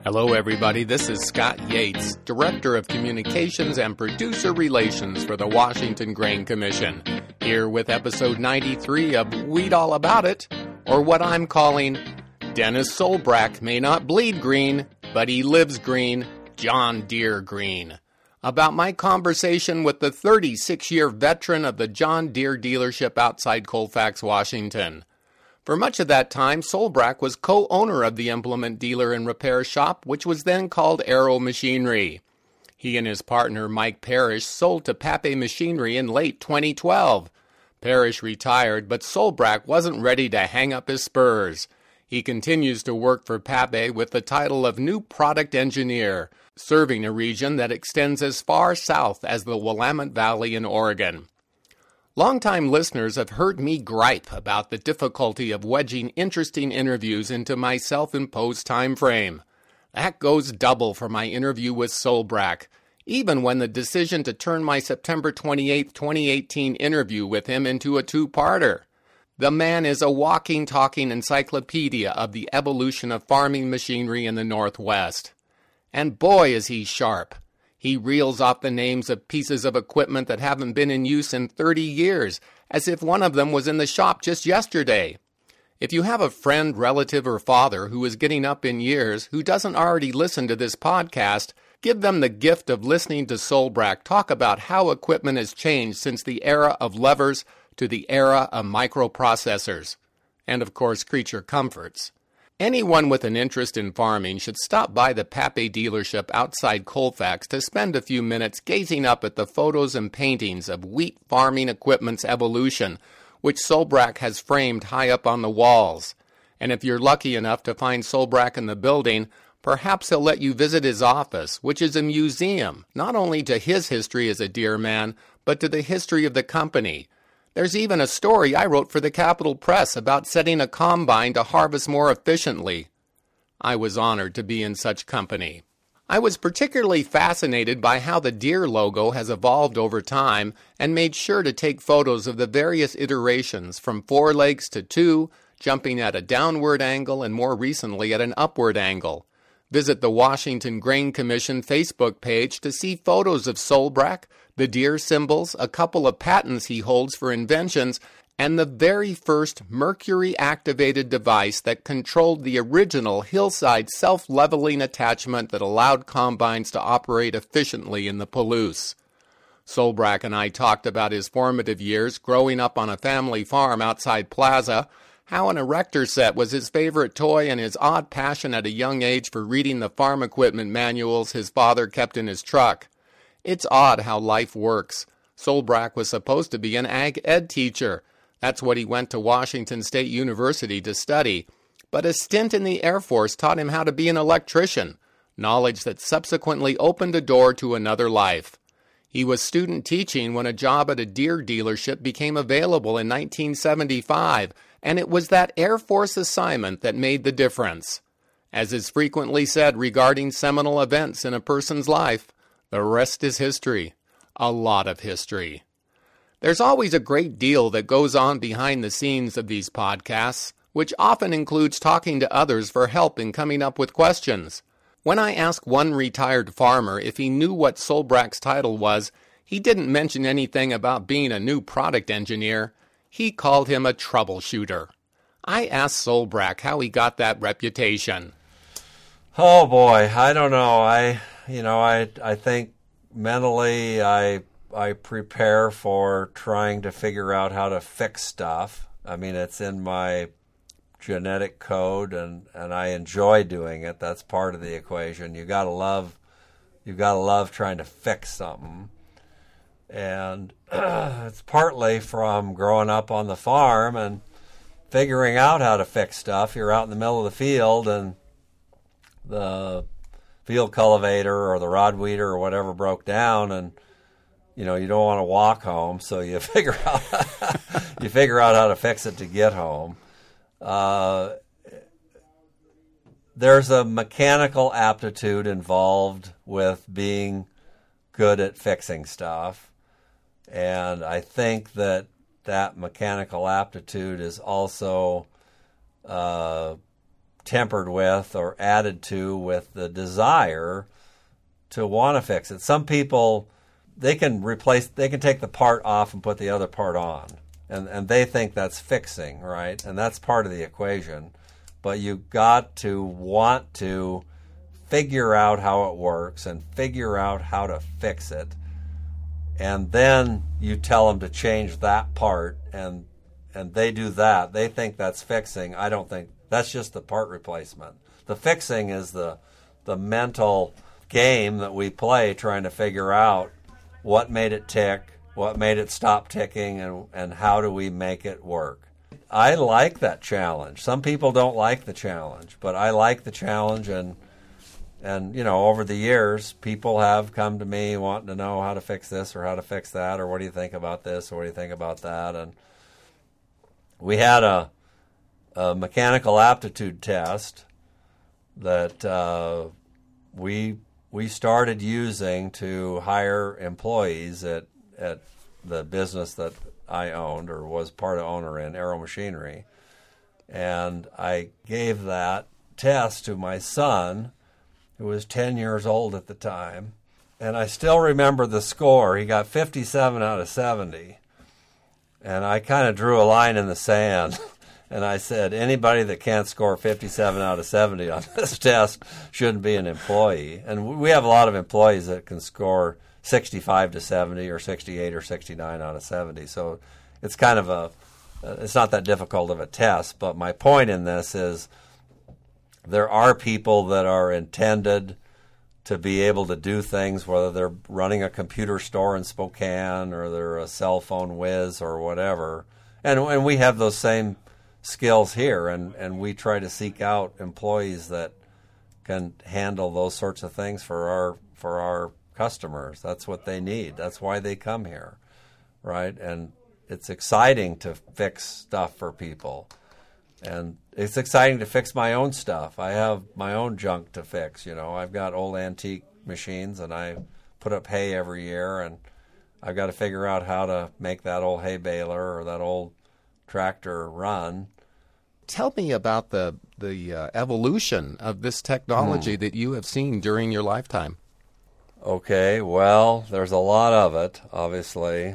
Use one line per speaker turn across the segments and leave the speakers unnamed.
Hello, everybody. This is Scott Yates, Director of Communications and Producer Relations for the Washington Grain Commission, here with episode 93 of Weed All About It, or what I'm calling Dennis Solbrak May Not Bleed Green, but He Lives Green, John Deere Green, about my conversation with the 36-year veteran of the John Deere dealership outside Colfax, Washington. For much of that time, Solbrak was co-owner of the implement dealer and repair shop, which was then called Aero Machinery. He and his partner, Mike Parrish, sold to Pape Machinery in late 2012. Parrish retired, but Solbrak wasn't ready to hang up his spurs. He continues to work for Pape with the title of New Product Engineer, serving a region that extends as far south as the Willamette Valley in Oregon. Longtime listeners have heard me gripe about the difficulty of wedging interesting interviews into my self-imposed time frame. That goes double for my interview with Solbrak, even when the decision to turn my September 28, 2018 interview with him into a two-parter. The man is a walking, talking encyclopedia of the evolution of farming machinery in the Northwest. And boy, is he sharp. He reels off the names of pieces of equipment that haven't been in use in 30 years, as if one of them was in the shop just yesterday. If you have a friend, relative, or father who is getting up in years who doesn't already listen to this podcast, give them the gift of listening to Solbrak talk about how equipment has changed since the era of levers to the era of microprocessors, and of course creature comforts. Anyone with an interest in farming should stop by the Pape dealership outside Colfax to spend a few minutes gazing up at the photos and paintings of wheat farming equipment's evolution, which Solbrak has framed high up on the walls. And if you're lucky enough to find Solbrak in the building, perhaps he'll let you visit his office, which is a museum, not only to his history as a Deere man, but to the history of the company. There's even a story I wrote for the Capital Press about setting a combine to harvest more efficiently. I was honored to be in such company. I was particularly fascinated by how the Deere logo has evolved over time and made sure to take photos of the various iterations from 4 legs to 2, jumping at a downward angle and more recently at an upward angle. Visit the Washington Grain Commission Facebook page to see photos of Solbrak, the Deere symbols, a couple of patents he holds for inventions, and the very first mercury-activated device that controlled the original hillside self-leveling attachment that allowed combines to operate efficiently in the Palouse. Solbrak and I talked about his formative years growing up on a family farm outside Plaza, how an erector set was his favorite toy, and his odd passion at a young age for reading the farm equipment manuals his father kept in his truck. It's odd how life works. Solbrak was supposed to be an ag ed teacher. That's what he went to Washington State University to study. But a stint in the Air Force taught him how to be an electrician, knowledge that subsequently opened a door to another life. He was student teaching when a job at a Deere dealership became available in 1975, and it was that Air Force assignment that made the difference. As is frequently said regarding seminal events in a person's life, the rest is history. A lot of history. There's always a great deal that goes on behind the scenes of these podcasts, which often includes talking to others for help in coming up with questions. When I asked one retired farmer if he knew what Solbrak's title was, he didn't mention anything about being a new product engineer. He called him a troubleshooter. I asked Solbrak how he got that reputation.
Oh boy, I don't know. I think mentally I prepare for trying to figure out how to fix stuff. I mean, it's in my genetic code, and I enjoy doing it. That's part of the equation. You gotta love trying to fix something. And it's partly from growing up on the farm and figuring out how to fix stuff. You're out in the middle of the field, and the field cultivator or the rod weeder or whatever broke down, and you don't want to walk home, so you figure out how to fix it to get home. There's a mechanical aptitude involved with being good at fixing stuff, and I think that mechanical aptitude is also tempered with or added to with the desire to want to fix it. Some people, they can take the part off and put the other part on. And they think that's fixing, right? And that's part of the equation. But you got to want to figure out how it works and figure out how to fix it. And then you tell them to change that part, and they do that. They think that's fixing. I don't think that's just the part replacement. The fixing is the mental game that we play trying to figure out what made it tick, what made it stop ticking, and how do we make it work. I like that challenge. Some people don't like the challenge, but I like the challenge, and over the years, people have come to me wanting to know how to fix this or how to fix that, or what do you think about this or what do you think about that. And we had a mechanical aptitude test that we started using to hire employees at the business that I owned or was part of owner in, Aero Machinery. And I gave that test to my son, who was 10 years old at the time. And I still remember the score. He got 57 out of 70. And I kind of drew a line in the sand. And I said, anybody that can't score 57 out of 70 on this test shouldn't be an employee. And we have a lot of employees that can score 65 to 70 or 68 or 69 out of 70. So it's kind of it's not that difficult of a test. But my point in this is there are people that are intended to be able to do things, whether they're running a computer store in Spokane or they're a cell phone whiz or whatever. And we have those same skills here, and we try to seek out employees that can handle those sorts of things for our customers. That's what they need. That's why they come here, right? And it's exciting to fix stuff for people. And it's exciting to fix my own stuff. I have my own junk to fix. I've got old antique machines, and I put up hay every year, and I've got to figure out how to make that old hay baler or that old tractor run.
Tell me about the evolution of this technology that you have seen during your lifetime.
Okay, well, there's a lot of it, obviously.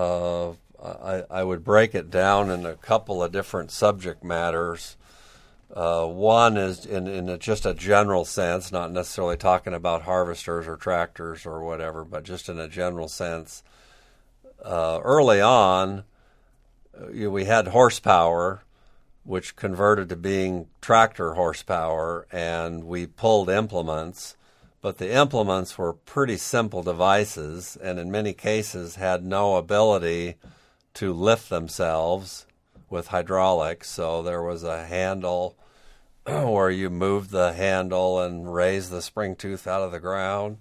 I would break it down in a couple of different subject matters. One is in just a general sense, not necessarily talking about harvesters or tractors or whatever, but just in a general sense. Early on, we had horsepower, which converted to being tractor horsepower, and we pulled implements. But the implements were pretty simple devices, and in many cases had no ability to lift themselves with hydraulics. So there was a handle where you moved the handle and raised the spring tooth out of the ground.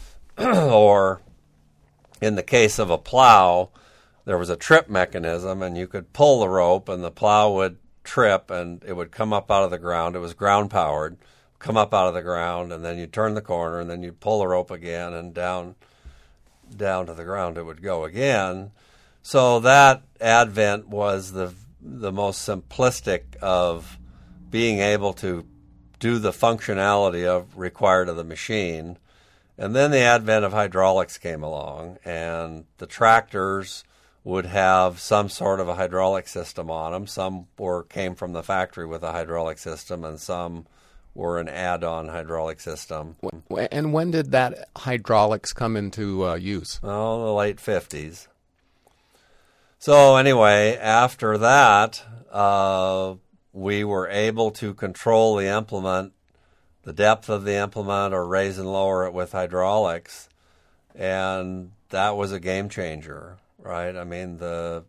Or in the case of a plow, there was a trip mechanism, and you could pull the rope, and the plow would trip, and it would come up out of the ground. It was ground-powered, come up out of the ground, and then you'd turn the corner, and then you'd pull the rope again, and down to the ground it would go again. So that advent was the most simplistic of being able to do the functionality required of the machine. And then the advent of hydraulics came along, and the tractors would have some sort of a hydraulic system on them. Some came from the factory with a hydraulic system, and some were an add-on hydraulic system.
And when did that hydraulics come into use?
Oh, the late 50s. So anyway, after that, we were able to control the implement, the depth of the implement, or raise and lower it with hydraulics, and that was a game changer, right? I mean, the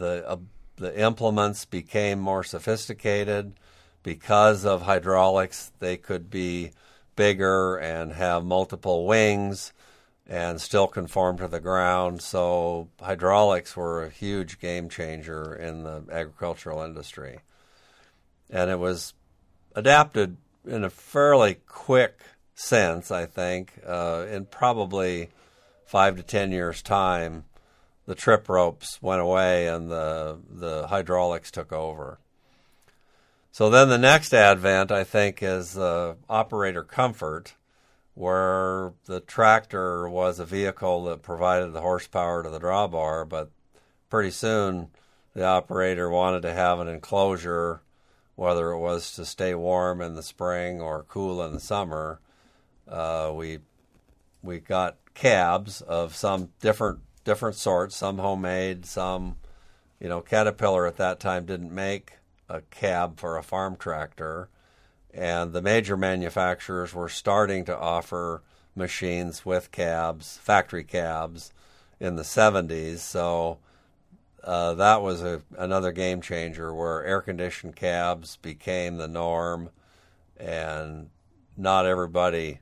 implements became more sophisticated. Because of hydraulics, they could be bigger and have multiple wings and still conform to the ground. So hydraulics were a huge game changer in the agricultural industry. And it was adapted in a fairly quick sense, I think. In probably 5 to 10 years' time, the trip ropes went away and the hydraulics took over. So then the next advent, I think, is operator comfort, where the tractor was a vehicle that provided the horsepower to the drawbar, but pretty soon the operator wanted to have an enclosure, whether it was to stay warm in the spring or cool in the summer. We got cabs of some different sorts, some homemade, some, Caterpillar at that time didn't make a cab for a farm tractor, and the major manufacturers were starting to offer machines with cabs, factory cabs, in the 70s. So that was another game changer, where air-conditioned cabs became the norm, and not everybody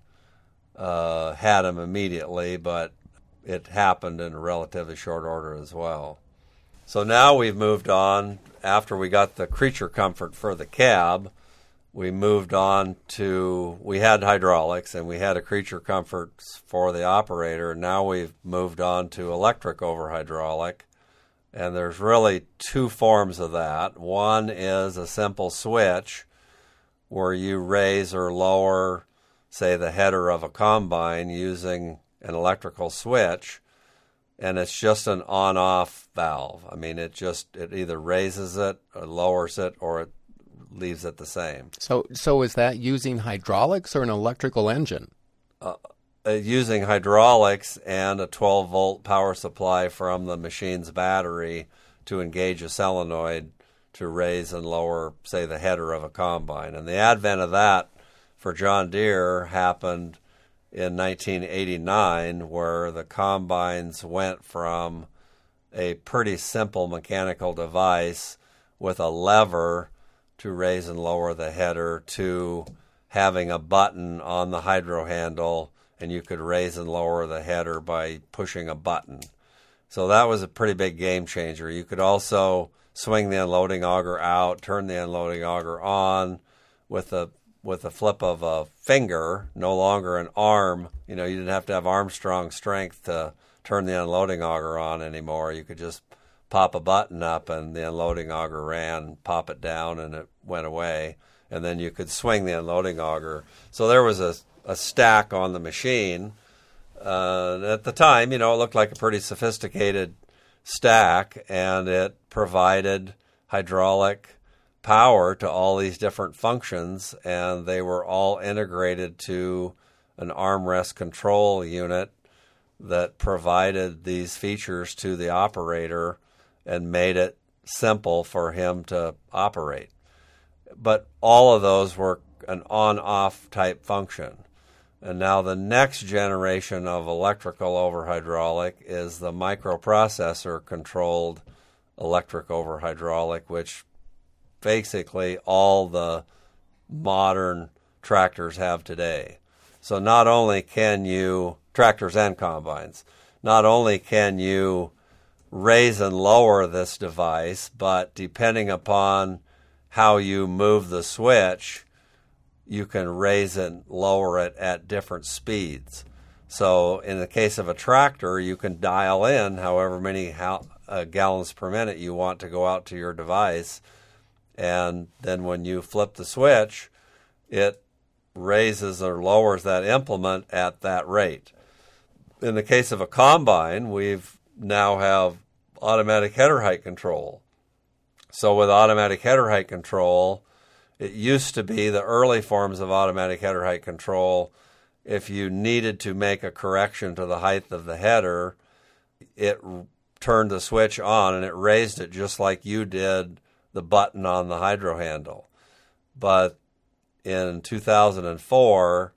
had them immediately, but it happened in a relatively short order as well. So now we've moved on. After we got the creature comfort for the cab, we moved on to, we had hydraulics and we had a creature comfort for the operator. Now we've moved on to electric over hydraulic. And there's really two forms of that. One is a simple switch where you raise or lower, say, the header of a combine using an electrical switch, and it's just an on-off valve. I mean, it either raises it, or lowers it, or it leaves it the same.
So is that using hydraulics or an electrical engine?
Using hydraulics and a 12-volt power supply from the machine's battery to engage a solenoid to raise and lower, say, the header of a combine. And the advent of that for John Deere happened in 1989, where the combines went from a pretty simple mechanical device with a lever to raise and lower the header to having a button on the hydro handle, and you could raise and lower the header by pushing a button. So that was a pretty big game changer. You could also swing the unloading auger out, turn the unloading auger on with a flip of a finger, no longer an arm. You didn't have to have Armstrong strength to turn the unloading auger on anymore. You could just pop a button up and the unloading auger ran, pop it down, and it went away. And then you could swing the unloading auger. So there was a stack on the machine. At the time, it looked like a pretty sophisticated stack, and it provided hydraulic power to all these different functions, and they were all integrated to an armrest control unit that provided these features to the operator and made it simple for him to operate. But all of those were an on-off type function. And now the next generation of electrical over hydraulic is the microprocessor controlled electric over hydraulic, which basically all the modern tractors have today. So not only can you, tractors and combines, not only can you raise and lower this device, but depending upon how you move the switch, you can raise and lower it at different speeds. So in the case of a tractor, you can dial in however many gallons per minute you want to go out to your device, and then when you flip the switch, it raises or lowers that implement at that rate. In the case of a combine, we've now have automatic header height control. So with automatic header height control, it used to be the early forms of automatic header height control, if you needed to make a correction to the height of the header, it turned the switch on and it raised it just like you did the button on the hydro handle. But in 2004,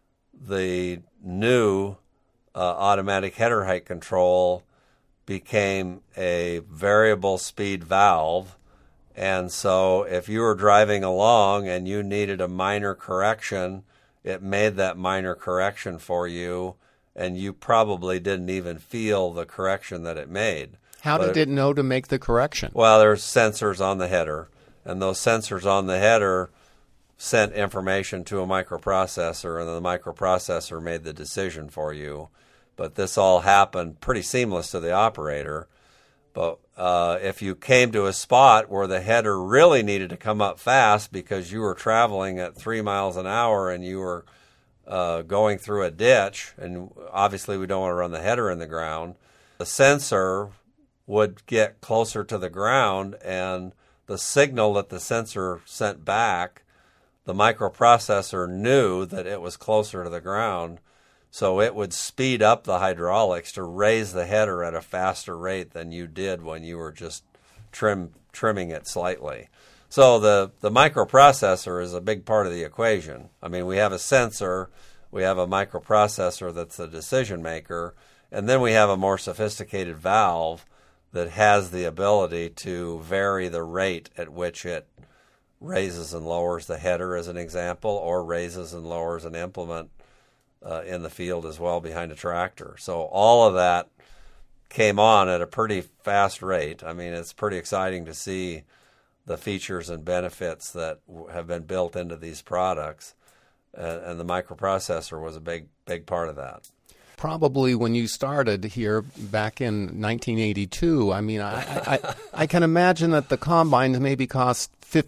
the new automatic header height control became a variable speed valve. And so if you were driving along and you needed a minor correction, it made that minor correction for you, and you probably didn't even feel the correction that it made.
How did it know to make the correction?
Well, there's sensors on the header, and those sensors on the header sent information to a microprocessor, and then the microprocessor made the decision for you. But this all happened pretty seamless to the operator. But if you came to a spot where the header really needed to come up fast because you were traveling at 3 miles an hour and you were going through a ditch, and obviously we don't want to run the header in the ground, the sensor would get closer to the ground, and the signal that the sensor sent back, the microprocessor knew that it was closer to the ground, so it would speed up the hydraulics to raise the header at a faster rate than you did when you were just trimming it slightly. So the microprocessor is a big part of the equation. I mean, we have a sensor, we have a microprocessor that's the decision maker, and then we have a more sophisticated valve that has the ability to vary the rate at which it raises and lowers the header, as an example, or raises and lowers an implement in the field as well behind a tractor. So all of that came on at a pretty fast rate. I mean, it's pretty exciting to see the features and benefits that have been built into these products, and the microprocessor was a big part of that.
Probably when you started here back in 1982, I mean, I can imagine that the combines maybe cost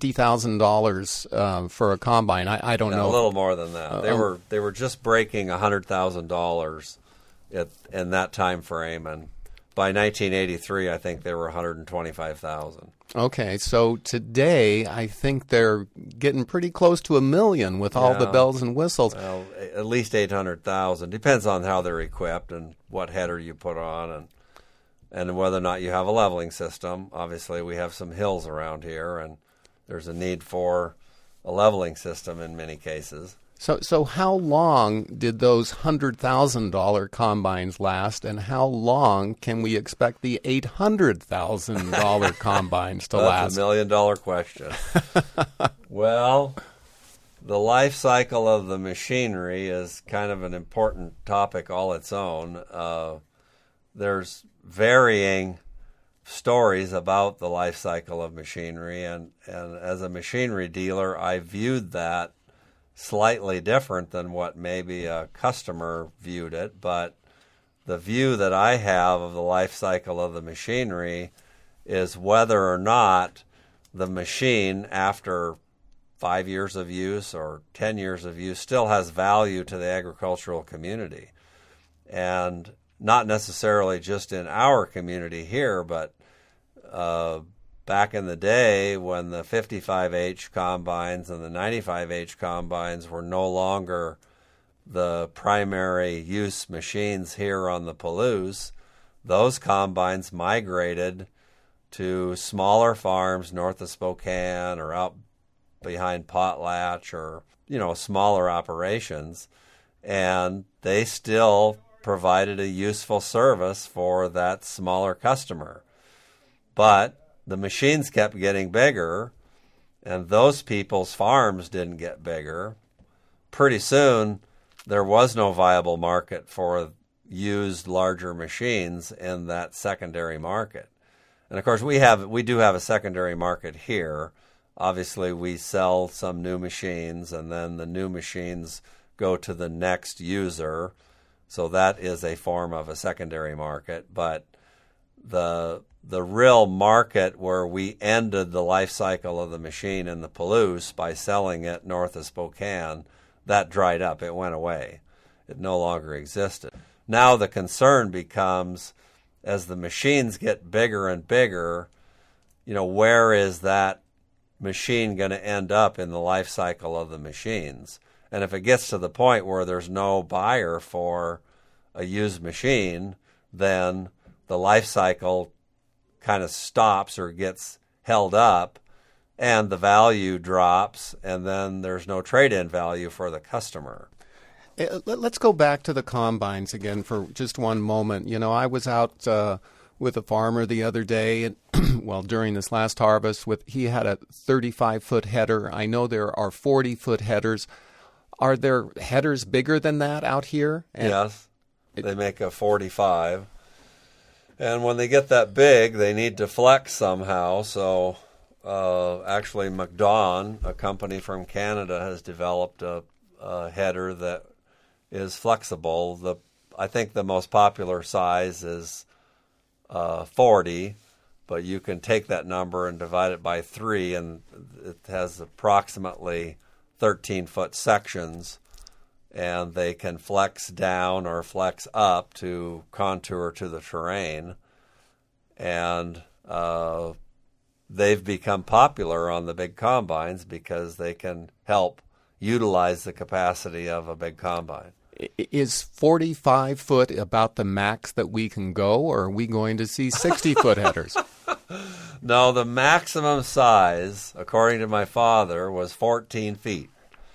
$50,000 for a combine. I don't know.
A little more than that. They were just breaking $100,000 in that time frame, and by 1983, I think they were $125,000.
Okay, so today I think they're getting pretty close to $1 million with all the bells and whistles.
Well, at least 800,000. Depends on how they're equipped and what header you put on, and whether or not you have a leveling system. Obviously, we have some hills around here, and there's a need for a leveling system in many cases.
So how long did those $100,000 combines last, and how long can we expect the $800,000 combines to last?
That's $1 million question. Well, the life cycle of the machinery is kind of an important topic all its own. There's varying stories about the life cycle of machinery, and as a machinery dealer, I viewed that slightly different than what maybe a customer viewed it, but the view that I have of the life cycle of the machinery is whether or not the machine, after 5 years of use or 10 years of use, still has value to the agricultural community. And not necessarily just in our community here, but back in the day when the 55H combines and the 95H combines were no longer the primary use machines here on the Palouse, those combines migrated to smaller farms north of Spokane or out behind Potlatch, or smaller operations, and they still provided a useful service for that smaller customer. But the machines kept getting bigger, and those people's farms didn't get bigger. Pretty soon, there was no viable market for used larger machines in that secondary market. And of course, we do have a secondary market here. Obviously, we sell some new machines, and then the new machines go to the next user. So that is a form of a secondary market. But the real market where we ended the life cycle of the machine in the Palouse by selling it north of Spokane, that dried up. It went away. It no longer existed. Now the concern becomes, as the machines get bigger and bigger, where is that machine going to end up in the life cycle of the machines? And if it gets to the point where there's no buyer for a used machine, then the life cycle kind of stops or gets held up, and the value drops, and then there's no trade-in value for the customer.
Let's go back to the combines again for just one moment. I was out with a farmer the other day, and during this last harvest, he had a 35-foot header. I know there are 40-foot headers. Are there headers bigger than that out here?
Yes, they make a 45. And when they get that big, they need to flex somehow. So actually, McDon, a company from Canada, has developed a header that is flexible. I think the most popular size is 40, but you can take that number and divide it by 3, and it has approximately 13-foot sections, and they can flex down or flex up to contour to the terrain. And they've become popular on the big combines because they can help utilize the capacity of a big combine.
Is 45 foot about the max that we can go, or are we going to see 60-foot headers?
No, the maximum size, according to my father, was 14 feet.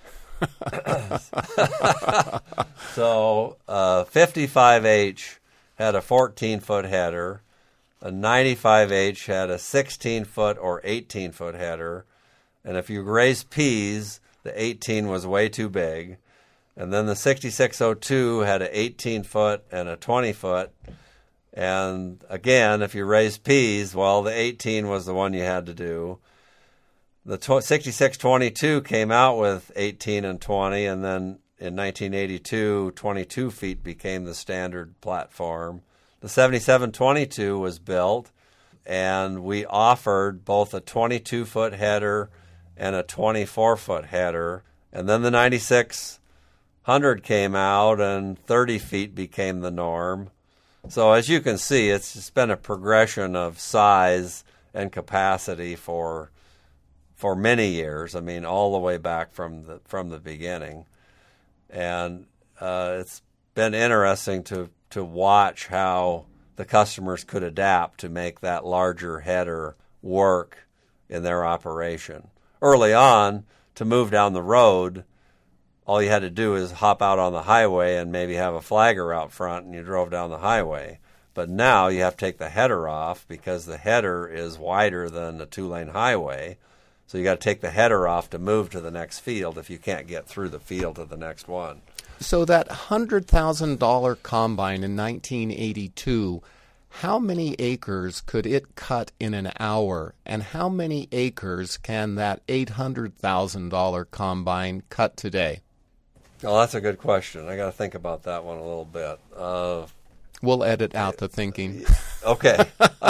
So 55H had a 14-foot header. A 95H had a 16-foot or 18-foot header. And if you raise P's, the 18 was way too big. And then the 6602 had an 18-foot and a 20-foot. And again, if you raise P's, well, the 18 was the one you had to do. The 6622 came out with 18 and 20, and then in 1982, 22 feet became the standard platform. The 7722 was built, and we offered both a 22-foot header and a 24-foot header. And then the 9600 came out, and 30 feet became the norm. So as you can see, it's just been a progression of size and capacity for many years. I mean, all the way back from the beginning. And it's been interesting to watch how the customers could adapt to make that larger header work in their operation. Early on, to move down the road, all you had to do is hop out on the highway and maybe have a flagger out front, and you drove down the highway. But now you have to take the header off because the header is wider than the 2-lane highway. So you got to take the header off to move to the next field if you can't get through the field to the next one.
So that $100,000 combine in 1982, how many acres could it cut in an hour, and how many acres can that $800,000 combine cut today?
Well, that's a good question. I got to think about that one a little bit.
We'll edit out the thinking.
Okay.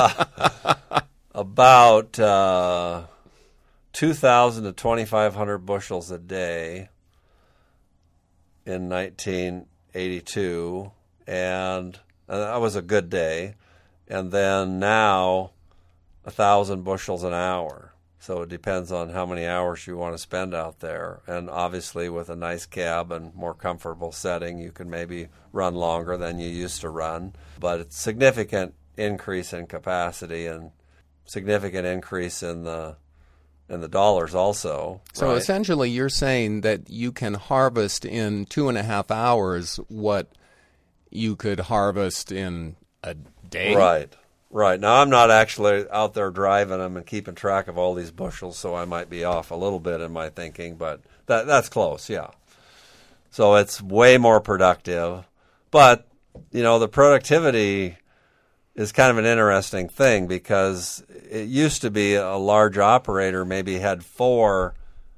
About 2,000 to 2,500 bushels a day in 1982, and that was a good day. And then now 1,000 bushels an hour. So it depends on how many hours you want to spend out there. And obviously with a nice cab and more comfortable setting, you can maybe run longer than you used to run. But it's significant increase in capacity and significant increase in the dollars also.
So
right?
Essentially you're saying that you can harvest in 2.5 hours what you could harvest in a day?
Right. Now, I'm not actually out there driving them and keeping track of all these bushels, so I might be off a little bit in my thinking, but that's close, yeah. So it's way more productive. But, the productivity is kind of an interesting thing because it used to be a large operator maybe had 4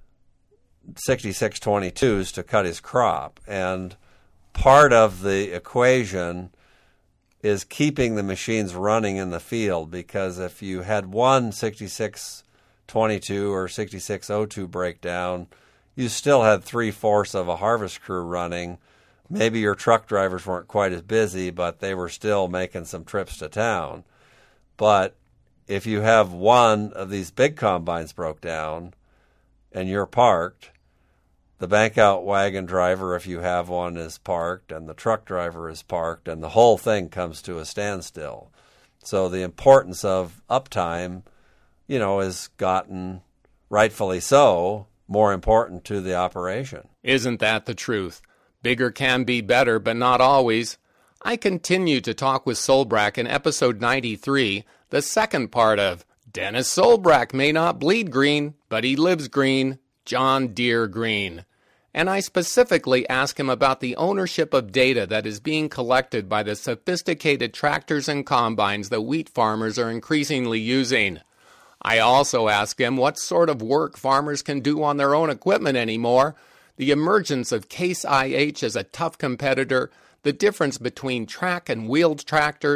6622s to cut his crop. And part of the equation is keeping the machines running in the field, because if you had one 6622 or 6602 breakdown, you still had 3/4 of a harvest crew running. Maybe your truck drivers weren't quite as busy, but they were still making some trips to town. But if you have one of these big combines broke down and you're parked, the bank out wagon driver, if you have one, is parked, and the truck driver is parked, and the whole thing comes to a standstill. So the importance of uptime, has gotten, rightfully so, more important to the operation.
Isn't that the truth? Bigger can be better, but not always. I continue to talk with Solbrak in episode 93, the second part of Dennis Solbrak may not bleed green, but he lives green, John Deere Green. And I specifically ask him about the ownership of data that is being collected by the sophisticated tractors and combines that wheat farmers are increasingly using. I also ask him what sort of work farmers can do on their own equipment anymore, the emergence of Case IH as a tough competitor, the difference between track and wheeled tractors,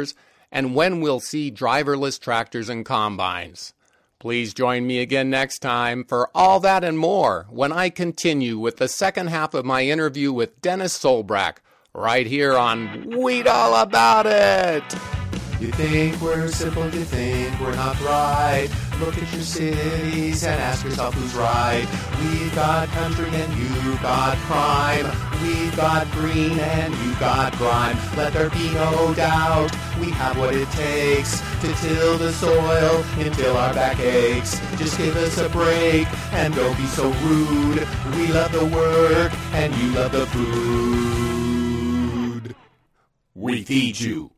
and when we'll see driverless tractors and combines. Please join me again next time for all that and more when I continue with the second half of my interview with Dennis Solbrak, right here on Weed All About It. You think we're simple, you think we're not right. Look at your cities and ask yourself who's right. We've got country and you got crime. We've got green and you got grime. Let there be no doubt, we have what it takes to till the soil until our back aches. Just give us a break and don't be so rude. We love the work and you love the food. We feed you.